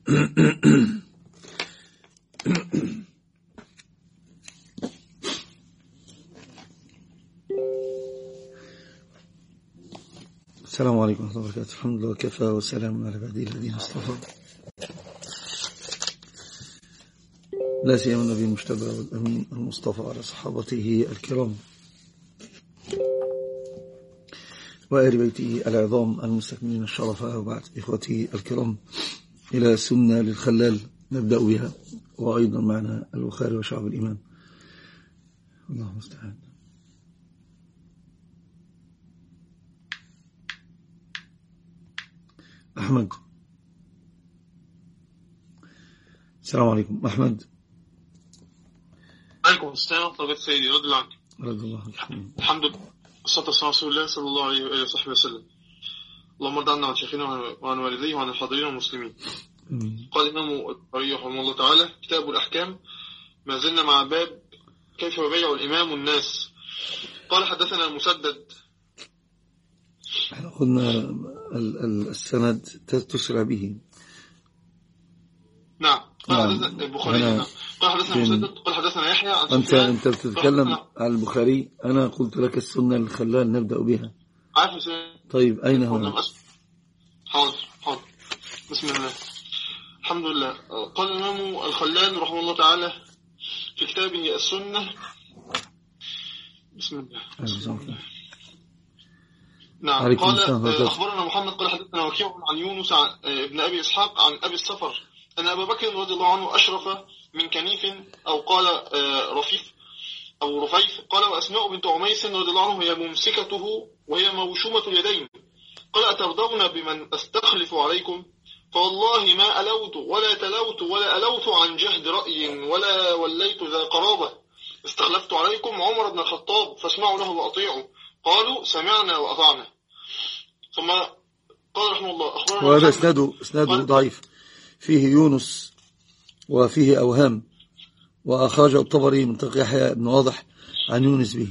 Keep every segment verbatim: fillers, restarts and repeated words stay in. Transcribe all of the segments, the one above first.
السلام عليكم ورحمة الله وبركاته. الحمد لله وكفى وسلام على عباده الذين اصطفى، لا سيما النبي المجتبى والأمين المصطفى على صحابته الكرام وآل بيته العظام المستكملين الشرف. وبعد إخوتي الكرام، إلى سنة للخلال نبدأ بها، وأيضا معنا البخاري وشعب الإيمان. الله المستعان. أحمد، السلام عليكم. أحمد، عليكم السلام. طبيب سيدي رضي الله عنك. رضي الله عنك. الحمد لله والصلاة والسلام على رسول الله صلى الله عليه وآله وصحبه وسلم. اللهم ارض عنا عن شيخنا وعن والديه وعن الحاضرين والمسلمين. قال الإمام البخاري رحمه الله تعالى: كتاب الأحكام. ما زلنا مع باب كيف يبايع الإمام الناس. قال: حدثنا المسدد. احنا قلنا السند تسرع به. نعم. قال حدثنا البخاري. نعم. قال حدثنا المسدد. قال حدثنا يحيى عن أنت أنت بتتكلم عن البخاري، أنا قلت لك السنة الخلال نبدأ بها. عارف. طيب أين هو؟ حاضر حاضر. بسم الله. الحمد لله. قال الإمام الخلال رحمه الله تعالى في كتابه السنة. بسم الله. بسم الله. نعم. قال: أخبرنا محمد قال حدثنا وكيع عن يونس عن ابن أبي إسحاق عن أبي الصفر أن أبا بكر رضي الله عنه أشرف من كنيف أو قال رفيف أو رفيف. قال: وأسماء بنت عميس رضي الله عنه هي ممسكته وهي موشومة اليدين. قال: أترضون بمن أستخلف عليكم؟ فوالله ما ألوت ولا تلوت ولا ألوت عن جهد رأي ولا وليت ذا قرابة. استخلفت عليكم عمر بن الخطاب فاسمعوا له وأطيعوا. قالوا: سمعنا وأطعنا. ثم قال رحمه الله: أخبرنا. وهذا اسناده اسناده ضعيف، فيه يونس وفيه أوهام، وأخرج الطبري من طريق يحيى بن واضح عن يونس به.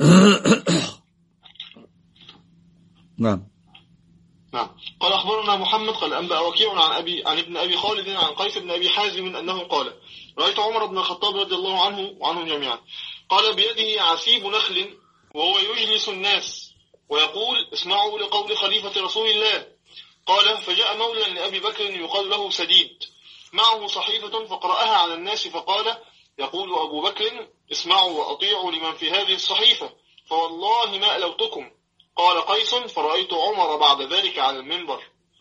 نعم. نعم. قال: أخبرنا محمد قال أنبأ وكيع عن أبي عن ابن أبي خالد عن قيس بن أبي حازم أنه قال: رأيت عمر بن الخطاب رضي الله عنه وعنهم جميعا قال بيده عسيب نخل وهو يجلس الناس ويقول: اسمعوا لقول خليفة رسول الله. قال: فجاء مولى لأبي بكر يقال له سديد معه صحيفة فقرأها على الناس فقال: يقول أبو بكر: اسمعوا وأطيعوا لمن في هذه الصحيفة فوالله ما ألوتكم. قال قيس: فرأيت عمر بعد ذلك على المنبر.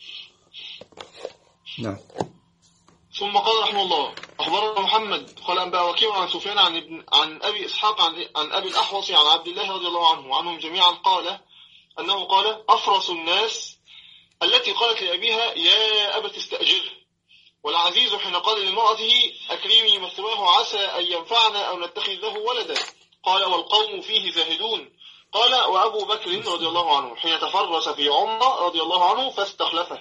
نعم. ثم قال رحمه الله: أخبرنا محمد قال أنبأ وكيع عن سفيان عن ابن عن أبي إسحاق عن, عن أبي الأحوص عن عبد الله رضي الله عنه وعنهم جميعا قال أنه قال: أفرس الناس التي قالت لأبيها: يا أبت استأجره. والعزيز حين قال لامرأته: أكرمي مثواه عسى أن ينفعنا أو نتخذ له ولدا. قال: والقوم فيه زاهدون. قال: وأبو بكر رضي الله عنه حين تفرس في عمر رضي الله عنه فاستخلفه.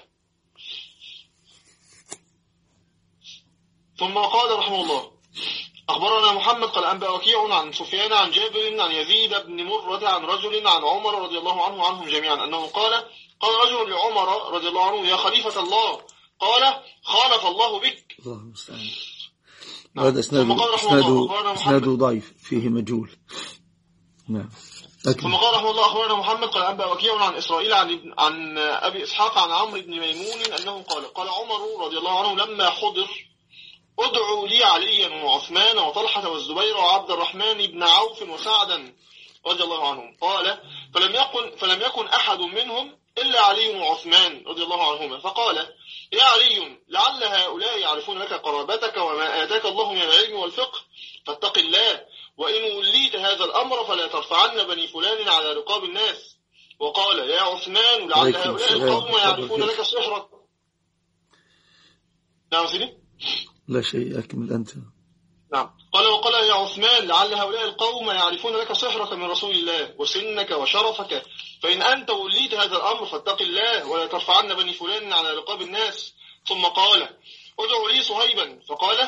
ثم قال رحمه الله: أخبرنا محمد قال أنبأ وكيع عن سفيان عن جابر عن يزيد بن مرة عن رجل عن عمر رضي الله عنه وعنهم جميعا أنه قال: قال رجل لعمر رضي الله عنه: يا خليفة الله. قال: خالف الله بك. الله المستعان. هذا اسناده ضعيف، فيه مجهول. نعم. ثم قال رحمه الله: أخبرنا محمد قال أنبأ وكيع عن إسرائيل عن عن أبي إسحاق عن عمرو بن ميمون أنه قال: قال عمر رضي الله عنه لما حضر: ادعوا لي عليا وعثمان وطلحة والزبير وعبد الرحمن بن عوف وسعدا رضي الله عنهم. قال: فلم يكن فلم يكن أحد منهم إلا علي وعثمان رضي الله عنهما. فقال: يا علي، لعل هؤلاء يعرفون لك قرابتك وما آتاك الله من العلم والفقه، فاتق الله، وإن وليت هذا الأمر فلا ترفعن بني فلان على رقاب الناس. وقال: يا عثمان، لعل هؤلاء القوم يعرفون لك سحرك. نعم سيدي. لا شيء، أكمل أنت. نعم. قال: وقال: يا عثمان، لعل هؤلاء القوم يعرفون لك سحرك من رسول الله وسنك وشرفك، فإن أنت وليت هذا الأمر فاتق الله ولا ترفعن بني فلان على رقاب الناس. ثم قال: ادعوا لي صهيبا. فقال: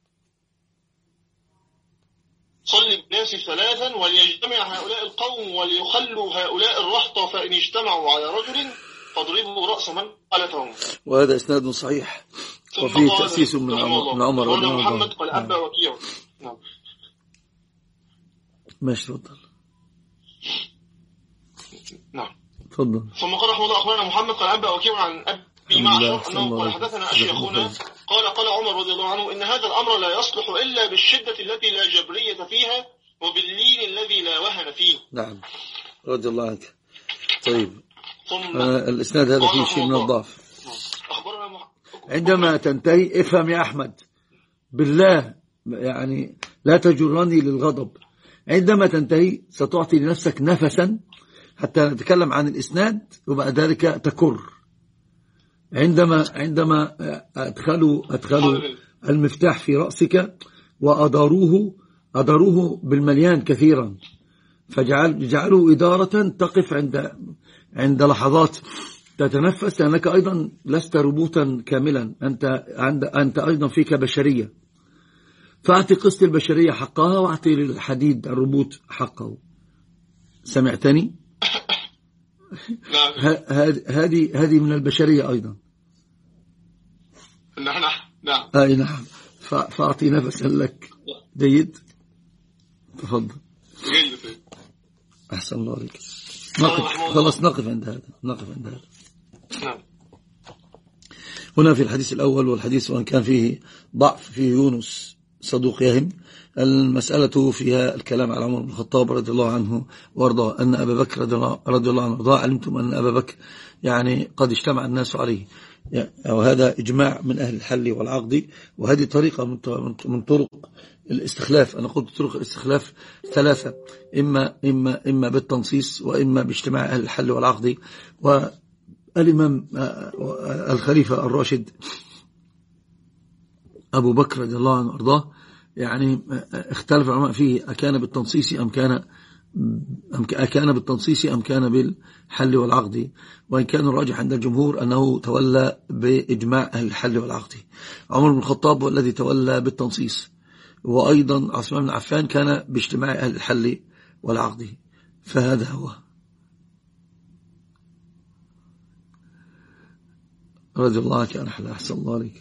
صل بالناس ثلاثا وليجتمع هؤلاء القوم وليخلوا هؤلاء الرهط، فإن اجتمعوا على رجل فاضربوا رأس من قالتهم. وهذا إسناد صحيح، وفيه تأسيس من عمر من عمر رضي الله عنه. محمد قال أنبأ وكيع. نعم ماشي تفضل. نعم تفضل. ثم قال رحمه الله أخبرنا محمد قال أنبأ وكيع عن أبي معشر أنه قال حدثنا أشيخنا قال قال عمر رضي الله عنه إن هذا الأمر لا يصلح إلا بالشدة التي لا جبرية فيها وباللين الذي لا وهن فيه. نعم رضي الله عنك. طيب آه الإسناد هذا فيه شيء من الضعف. عندما تنتهي افهم يا أحمد بالله، يعني لا تجرني للغضب. عندما تنتهي ستعطي لنفسك نفسا حتى نتكلم عن الإسناد وبعد ذلك تكر. عندما عندما أدخلوا أدخلوا المفتاح في رأسك وأداروه أداروه بالمليان كثيرا، فجعل جعلوا إدارة تقف عند عند لحظات تتنفس، لأنك أيضا لست ربوتا كاملا، أنت عند أنت أيضا فيك بشرية، فأعطي قسط البشرية حقها وأعطي للحديد الربوت حقه. سمعتني؟ هذه هذه من البشرية أيضا. نعم نعم أي نعم. فأعطي نفسا لك. جيد تفضل. جيد. أحسن الله عليك. نقف خلاص نقف عند هذا نقف عند هذا. نعم. هنا في الحديث الأول والحديث وأن كان فيه ضعف فيه يونس صدوق يهم، المسألة فيها الكلام على عمر بن الخطاب رضي الله عنه وارضاه أن أبا بكر رضي الله عنه وارضاه. علمتم أن أبا بكر يعني قد اجتمع الناس عليه، وهذا إجماع من أهل الحل والعقد، وهذه طريقة من طرق الاستخلاف. أنا قلت طرق الاستخلاف ثلاثة، إما, إما, إما بالتنصيص وإما باجتماع أهل الحل والعقد. والإمام الخليفة الراشد أبو بكر رضي الله عنه وارضاه يعني اختلف العلماء فيه أكان بالتنصيص أم كان أكان بالتنصيص أم كان بالحل والعقد، وإن كان الراجح عند الجمهور أنه تولى بإجماع أهل الحل والعقد. عمر بن الخطاب هو الذي تولى بالتنصيص، وأيضا عثمان بن عفان كان باجتماع أهل الحل والعقد. فهذا هو رضي الله عنك. أنا حلا أحسن الله عليك.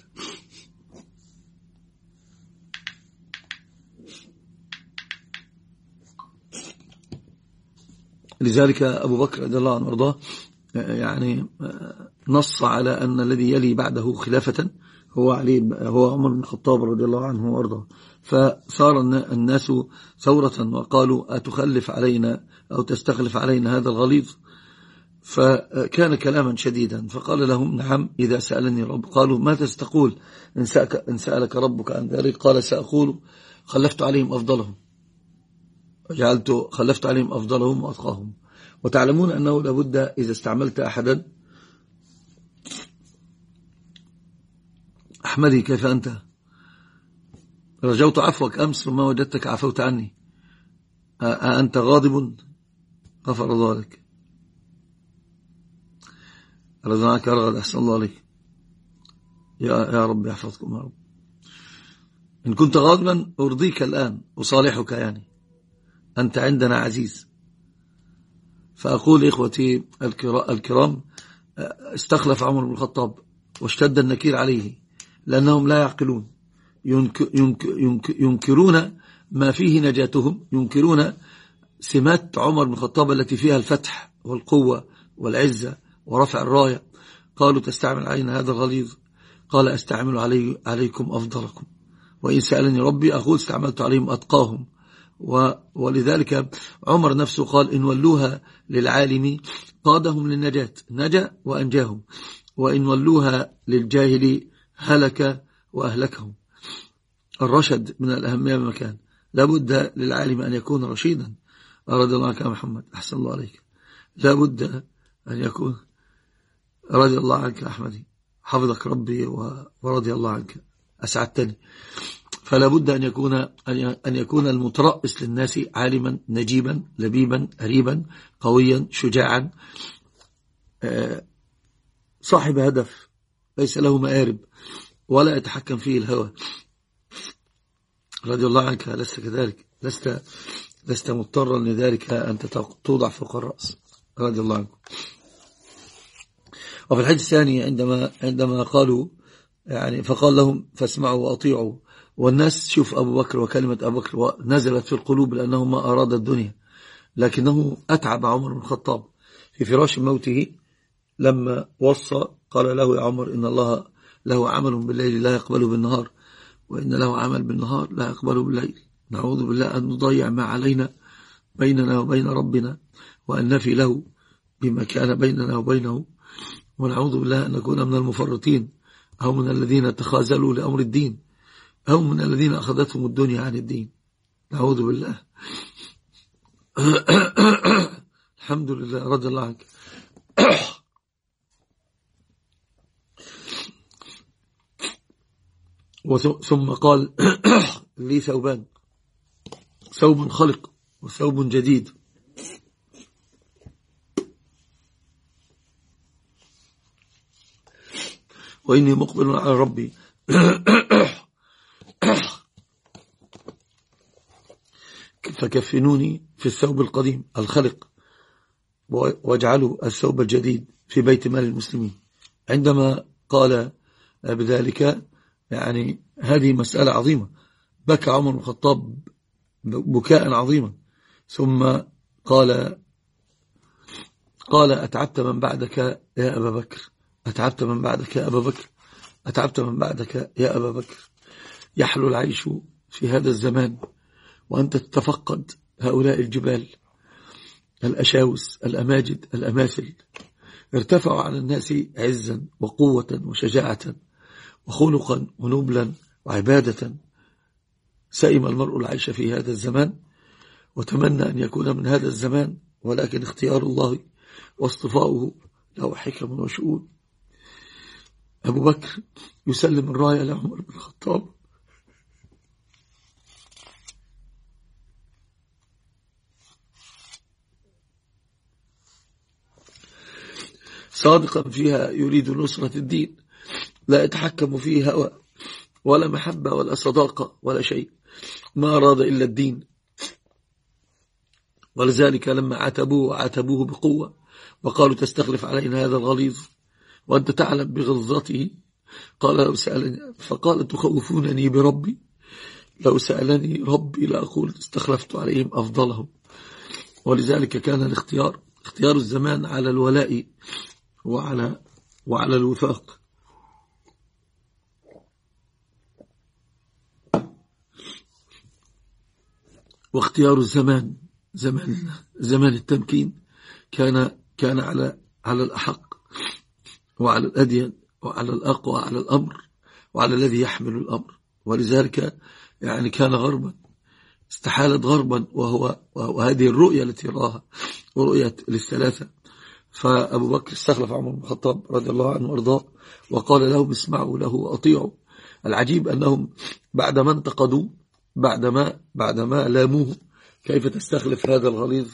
لذلك أبو بكر رضي الله عنه وارضاه يعني نص على أن الذي يلي بعده خلافة هو علي هو عمر بن الخطاب رضي الله عنه وارضاه. فصار الناس ثورة وقالوا أتخلف علينا أو تستخلف علينا هذا الغليظ، فكان كلاما شديدا. فقال لهم نعم إذا سألني رب. قالوا ماذا ستقول إن سألك ربك عن ذلك؟ قال سأقول خلفت عليهم أفضلهم، جعلت خلفت عليهم أفضلهم وأتقاهم. وتعلمون أنه لابد إذا استعملت أحدا أحمدي كيف أنت؟ رجوت عفوك أمس وما وجدتك عفوت عني، أأنت غاضب؟ غفر الله لك. رضناك أرغد أحسن الله عليك. يا, يا رب يحفظكم يا رب. إن كنت غاضبا أرضيك الآن أصالحك، يعني أنت عندنا عزيز. فأقول إخوتي الكرام استخلف عمر بن الخطاب واشتد النكير عليه لأنهم لا يعقلون، ينك ينك ينك ينكرون ما فيه نجاتهم، ينكرون سمات عمر بن الخطاب التي فيها الفتح والقوة والعزة ورفع الراية. قالوا تستعمل علينا هذا الغليظ؟ قال أستعمل علي عليكم أفضلكم، وإن سألني ربي أقول استعملت عليهم أتقاهم. ولذلك عمر نفسه قال إن ولوها للعالم قادهم للنجاة نجا وأنجاهم، وإن ولوها للجاهل هلك وأهلكهم. الرشد من الأهمية بمكان، لابد للعالم أن يكون رشيدا. رضي الله عنك يا محمد أحسن الله عليك. لابد أن يكون رضي الله عنك أحمدي حفظك ربي ورضي الله عنك أسعدتني. فلا بد أن يكون أن يكون المترأس للناس عالما نجيبا لبيبا أريبا قويا شجاعا صاحب هدف ليس له مآرب ولا يتحكم فيه الهوى. رضي الله عنك لست كذلك، لست لست مضطرا لذلك أن توضع فوق الرأس. رضي الله عنك. وفي الحديث الثاني عندما عندما قالوا يعني فقال لهم فاسمعوا وأطيعوا. والناس شوف أبو بكر وكلمة أبو بكر نزلت في القلوب لأنه ما أراد الدنيا، لكنه أتعب عمر بن الخطاب في فراش موته لما وصى قال له يا عمر إن الله له عمل بالليل لا يقبله بالنهار، وإن له عمل بالنهار لا يقبله بالليل. نعوذ بالله أن نضيع ما علينا بيننا وبين ربنا، وأن نفي له بما كان بيننا وبينه، ونعوذ بالله أن نكون من المفرطين أو من الذين تخاذلوا لأمر الدين أو من الذين أخذتهم الدنيا عن الدين. نعوذ بالله. الحمد لله رضي الله عنك. ثم قال لي ثوبان، ثوب خلق وثوب جديد، وإني مقبل على ربي فكفنوني في الثوب القديم الخلق واجعلوا الثوب الجديد في بيت مال المسلمين. عندما قال بذلك يعني هذه مسألة عظيمة، بكى عمر بن الخطاب بكاء عظيما، ثم قال قال أتعبت من بعدك يا أبا بكر، أتعبت من بعدك يا أبا بكر، أتعبت من بعدك يا أبا بكر. يحلو العيش في هذا الزمان وأنت تتفقد هؤلاء الجبال الأشاوس الأماجد الأماثل، ارتفعوا على الناس عزا وقوة وشجاعة وخلقا ونبلا وعبادة. سئم المرء العيش في هذا الزمان وتمنى أن يكون من هذا الزمان، ولكن اختيار الله واصطفاؤه له حكم وشؤون. أبو بكر يسلم الراية لعمر بن الخطاب صادقا فيها يريد نصرة الدين، لا يتحكم فيه هوى ولا محبة ولا صداقة ولا شيء، ما أراد إلا الدين. ولذلك لما عاتبوه عاتبوه بقوة وقالوا تستخلف علينا هذا الغليظ وأنت تعلم بغلظته، قال لو سألني فقال تخوفونني بربي، لو سألني ربي لأقول استخلفت عليهم أفضلهم. ولذلك كان الاختيار اختيار الزمان على الولاء وعلى وعلى الوفاق. واختيار الزمان زمان زمان التمكين كان كان على على الأحق وعلى الأدين وعلى الأقوى وعلى الأمر وعلى الذي يحمل الأمر. ولذلك يعني كان غربا، استحالت غربا، وهو وهذه الرؤية التي راها ورؤية للثلاثة. فأبو بكر استخلف عمر بن الخطاب رضي الله عنه وارضاه وقال لهم اسمعوا له وأطيعوا. العجيب أنهم بعدما انتقدوا بعدما بعدما لاموه كيف تستخلف هذا الغليظ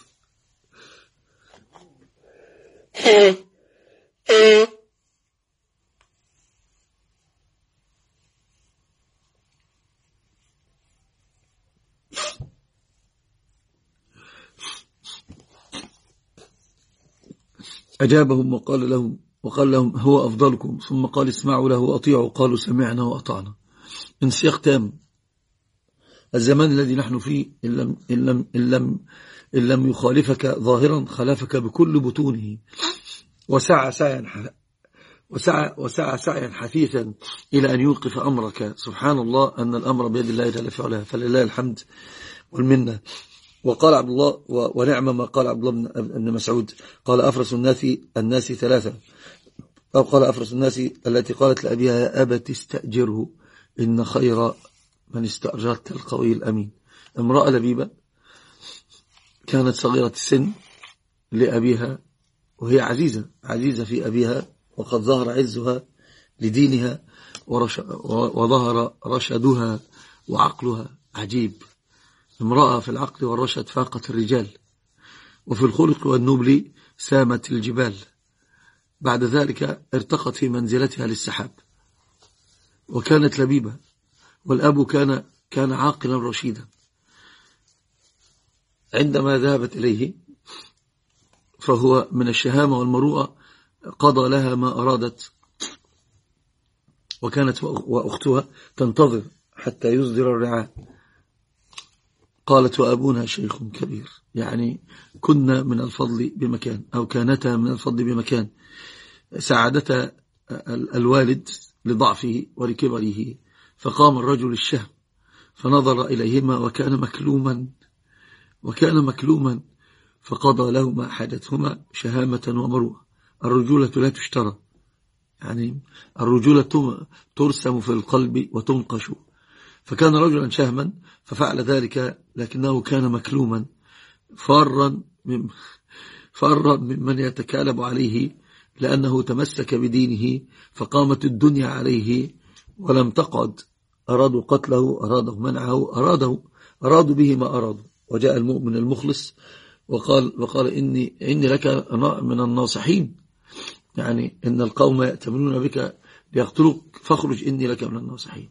أجابهم وقال لهم وقال لهم هو أفضلكم، ثم قال اسمعوا له وأطيعوا، قالوا سمعنا وأطعنا. من سياق تام. الزمان الذي نحن فيه إن لم, إن لم, إن لم, إن لم يخالفك ظاهرا خلافك بكل بطونه، وسعى سعيا وسعى وسعى سعيا حثيثا إلى أن يوقف أمرك. سبحان الله أن الأمر بيد الله جل وعلا، فلله الحمد والمنة. وقال عبد الله ونعم ما قال عبد الله بن مسعود، قال أفرس الناس الناس ثلاثة، أو قال أفرس الناس التي قالت لأبيها يا أبت استأجره إن خير من استأجرت القوي الأمين. امرأة لبيبة كانت صغيرة السن لأبيها وهي عزيزة عزيزة في أبيها، وقد ظهر عزها لدينها وظهر رشدها وعقلها. عجيب، امرأة في العقل والرشد فاقت الرجال، وفي الخلق والنبل سامت الجبال. بعد ذلك ارتقت في منزلتها للسحاب، وكانت لبيبة، والأب كان كان عاقلا رشيدا. عندما ذهبت إليه فهو من الشهامة والمروءة قضى لها ما أرادت، وكانت وأختها تنتظر حتى يصدر الرعاء. قالت وأبونا شيخ كبير، يعني كنا من الفضل بمكان، أو كانتا من الفضل بمكان. ساعدتا الوالد لضعفه ولكبره، فقام الرجل الشهم فنظر إليهما وكان مكلوما وكان مكلوما فقضى لهما حاجتهما شهامة ومروءة. الرجولة لا تشترى، يعني الرجولة ترسم في القلب وتنقش. فكان رجلا شهما ففعل ذلك، لكنه كان مكلوما فارا من فارا ممن يتكالب عليه، لأنه تمسك بدينه فقامت الدنيا عليه ولم تقعد. أرادوا قتله، أرادوا منعه، أرادوا أرادوا به ما أرادوا. وجاء المؤمن المخلص وقال وقال إني إني لك من الناصحين، يعني إن القوم يأتمنون بك ليقتلوك فاخرج إني لك من الناصحين.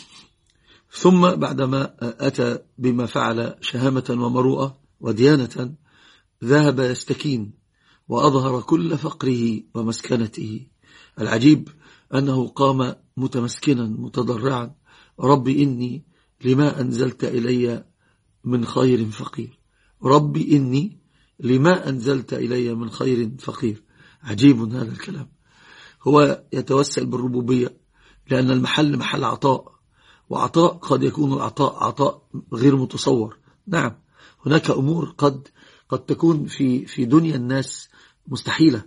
ثم بعدما أتى بما فعل شهامة ومروءة وديانة، ذهب يستكين وأظهر كل فقره ومسكنته. العجيب أنه قام متمسكنا متضرعا: ربي إني لما أنزلت إلي من خير فقير، ربي إني لما أنزلت إلي من خير فقير. عجيب هذا الكلام. هو يتوسل بالربوبية لأن المحل محل عطاء، وعطاء قد يكون العطاء عطاء غير متصور. نعم، هناك أمور قد قد تكون في في دنيا الناس مستحيلة،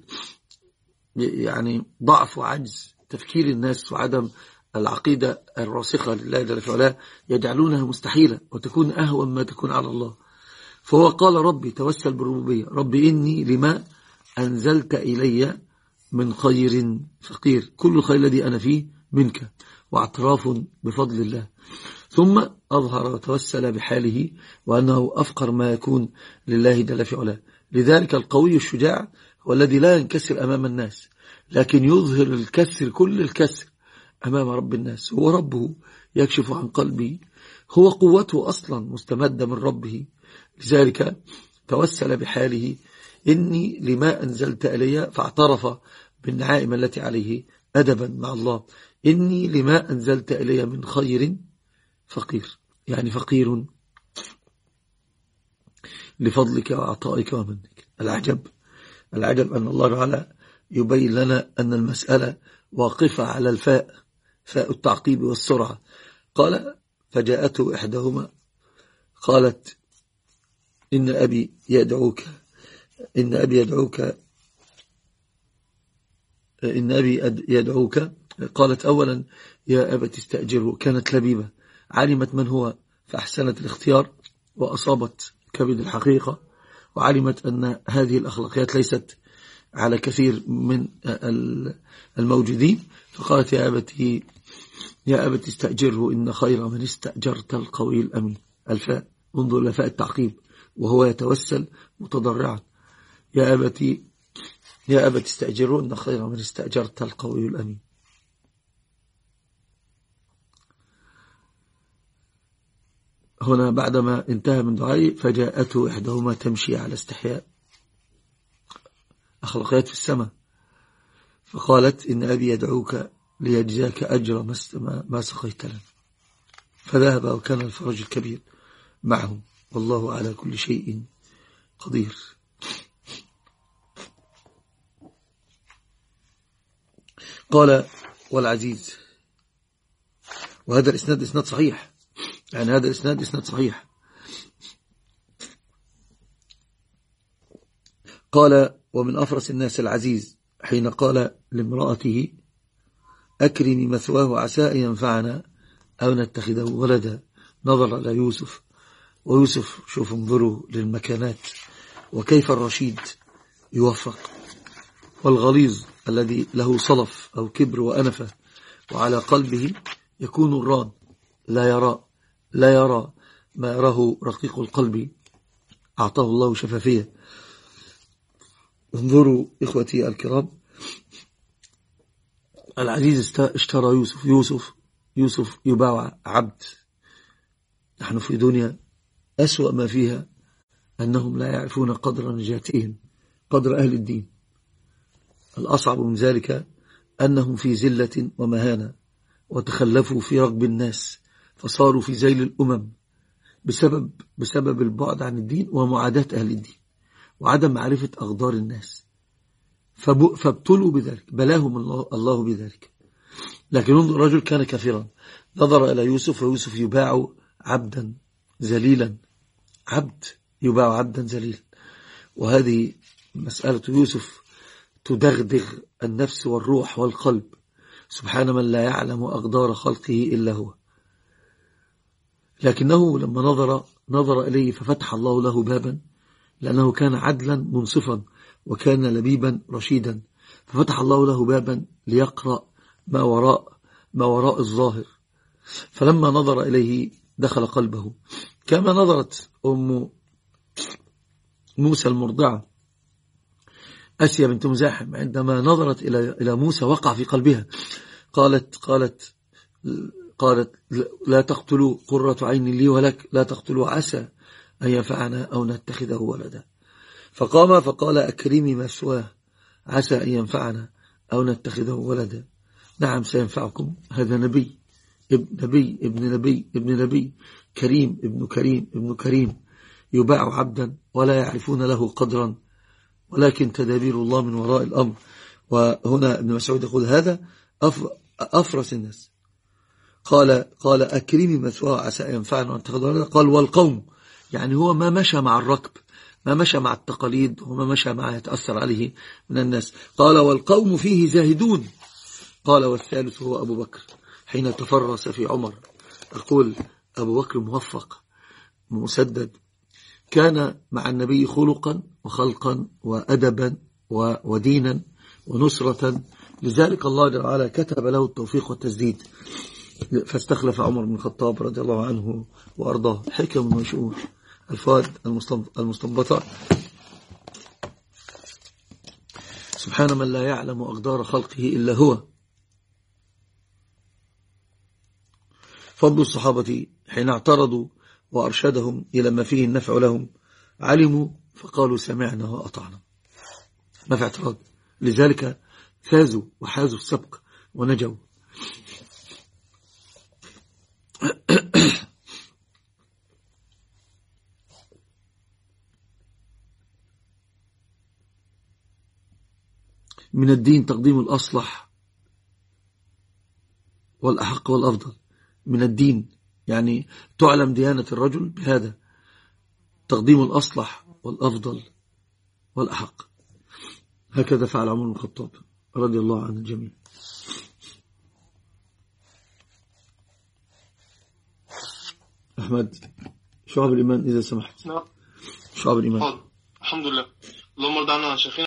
يعني ضعف وعجز تفكير الناس وعدم العقيدة الراسخة لله جل في علاه يجعلونها مستحيلة وتكون أهون ما تكون على الله. فهو قال ربي، توسل بالربوبية: ربي إني لما أنزلت إلي من خير فقير، كل الخير الذي أنا فيه منك واعتراف بفضل الله. ثم أظهر وتوسل بحاله وأنه أفقر ما يكون لله جل في علاه. لذلك القوي الشجاع هو الذي لا ينكسر أمام الناس، لكن يظهر الكسر كل الكسر أمام رب الناس. هو ربه يكشف عن قلبه، هو قوته أصلا مستمدة من ربه. لذلك توسل بحاله: إني لما أنزلت إلي، فاعترف بالنعائم التي عليه أدبا مع الله. إني لما أنزلت إلي من خير فقير، يعني فقير لفضلك وعطائك ومنك. العجب العجب أن الله تعالى يبين لنا أن المسألة واقفة على الفاء، فاء التعقيب والسرعة. قال: فجاءته إحداهما قالت إن أبي يدعوك إن أبي يدعوك إن أبي يدعوك قالت: أولا يا أبت استأجره. كانت لبيبة، علمت من هو فأحسنت الاختيار وأصابت كبد الحقيقة، وعلمت أن هذه الأخلاقيات ليست على كثير من الموجودين. فقالت: يا أبتي يا أبت استأجره إن خير من استأجرت القوي الأمين. الفاء، انظر لفاء التعقيب، وهو يتوسل متضرعا: يا أبتي يا أبت استأجره إن خير من استأجرت القوي الأمين. هنا بعدما انتهى من دعائه: فجاءته إحداهما تمشي على استحياء، أخلاقيات في السماء. فقالت: إن أبي يدعوك ليجزاك أجر ما سقيت لنا. فذهب وكان الفرج الكبير معه، والله على كل شيء قدير. قال: والعزيز. وهذا الإسناد إسناد صحيح، يعني هذا الإسناد إسناد صحيح. قال: ومن أفرس الناس العزيز حين قال لامرأته: أكرمي مثواه عسى أن ينفعنا أو نتخذه ولدا. نظر إلى يوسف، ويوسف شوف انظروا للمكانات وكيف الرشيد يوفق، والغليظ الذي له صلف أو كبر وأنفة وعلى قلبه يكون الران، لا يرى لا يرى ما يراه رقيق القلب. أعطاه الله شفافية. انظروا إخوتي الكرام، العزيز اشترى يوسف يوسف يوسف يباع عبد. نحن في دنيا أسوأ ما فيها أنهم لا يعرفون قدر نجاتهم، قدر أهل الدين. الأصعب من ذلك أنهم في زلة ومهانة، وتخلفوا في ركب الناس فصاروا في ذيل الأمم بسبب, بسبب البعد عن الدين ومعاداة أهل الدين وعدم معرفة أقدار الناس، فابتلوا بذلك، بلاهم الله, الله بذلك. لكن الرجل كان كافرا، نظر إلى يوسف ويوسف يباع عبدا ذليلا، عبد يباع عبدا ذليلا. وهذه مسألة يوسف تدغدغ النفس والروح والقلب، سبحان من لا يعلم أقدار خلقه إلا هو. لكنه لما نظر نظر إليه ففتح الله له بابا، لأنه كان عدلا منصفا وكان لبيبا رشيدا، ففتح الله له بابا ليقرأ ما وراء ما وراء الظاهر. فلما نظر إليه دخل قلبه، كما نظرت أم موسى المرضعة أسيا بنت مزاحم عندما نظرت إلى إلى موسى وقع في قلبها، قالت قالت قالت لا تقتلوا قرة عين لي ولك، لا تقتلوا عسى أن ينفعنا أو نتخذه ولدا. فقام فقال أكرمي مثواه عسى أن ينفعنا أو نتخذه ولدا. نعم سينفعكم، هذا نبي ابن نبي ابن نبي ابن نبي كريم ابن كريم ابن كريم يباع عبدا ولا يعرفون له قدرا، ولكن تدابير الله من وراء الأمر. وهنا ابن مسعود يقول هذا أفرس الناس. قال قال أكرمي مثواه عسى أن ينفعنا ونتخذه ولدا. قال والقوم، يعني هو ما مشى مع الركب، ما مشى مع التقاليد وما مشى مع يتأثر عليه من الناس. قال والقوم فيه زاهدون. قال والثالث هو أبو بكر حين تفرس في عمر. أقول أبو بكر موفق مسدد، كان مع النبي خلقا وخلقا وأدبا ودينا ونصرة، لذلك الله جل وعلا كتب له التوفيق والتسديد، فاستخلف عمر بن الخطاب رضي الله عنه وأرضاه. حكم وشؤون الفوائد المستنبطة. سبحان من لا يعلم أقدار خلقه إلا هو. فضل الصحابة حين اعترضوا وأرشدهم إلى ما فيه النفع لهم علموا فقالوا سمعنا وأطعنا، ما في اعتراض، لذلك فازوا وحازوا السبق ونجوا. من الدين تقديم الأصلح والأحق والأفضل. من الدين يعني تعلم ديانة الرجل بهذا، تقديم الأصلح والأفضل والأحق. هكذا فعل عمر بن الخطاب رضي الله عن الجميع. أحمد، شعب الإيمان إذا سمحت. نعم. شعب الإيمان. الحمد لله. اللهم ارضى عنا عن شيخنا